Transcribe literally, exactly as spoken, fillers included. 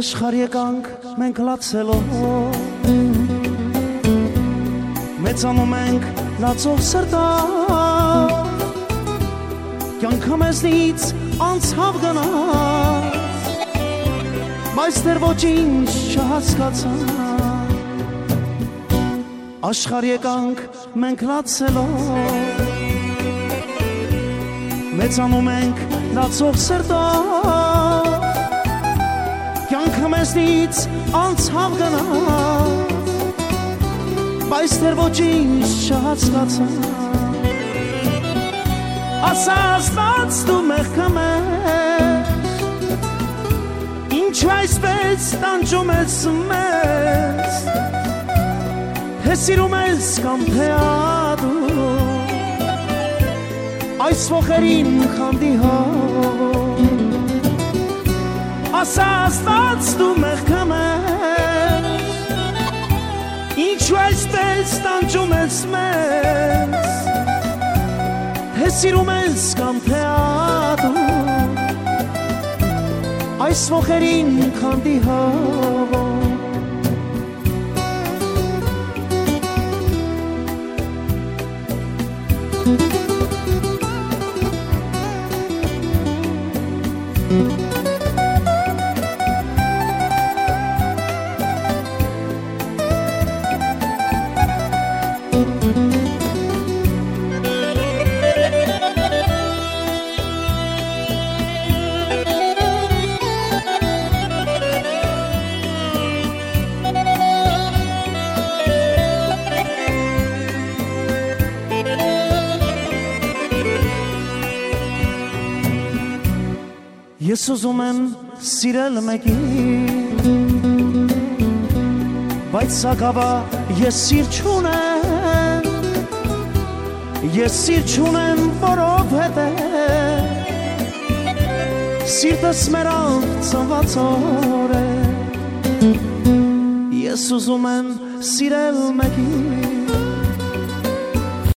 Աշխարհ եկանք մենք լացելով մեծանում ենք լացող սրտով կյանքը մեզնից անցավ գնաց բայց դեռ ոչինչ չհասկացա Աշխարհ եկանք մենք լացելով մեծանում ենք լացող սրտով կյանքը մեզնից անցավ գնաց բայց դեռ ոչինչ չհասկացա ասա Աստված դու մեղքը մեզ ինչու այսպես տանջում ես մեզ թե սիրում ես կամ թե ադու այս ոխերին խանդի հող ասա Աստված դու մեղքը մեզ ինչու այսպես տանջում ես մեզ թե սիրում ես կամ թե ադու այս ոխերին խանդի հող Ես ուզում եմ սիրել մեկին բայց սակավա ես սիր չունեմ ես սիր չունեմ որովհետև սիրտս մեռավ ծնված օր է ես ուզում եմ սիրել մեկին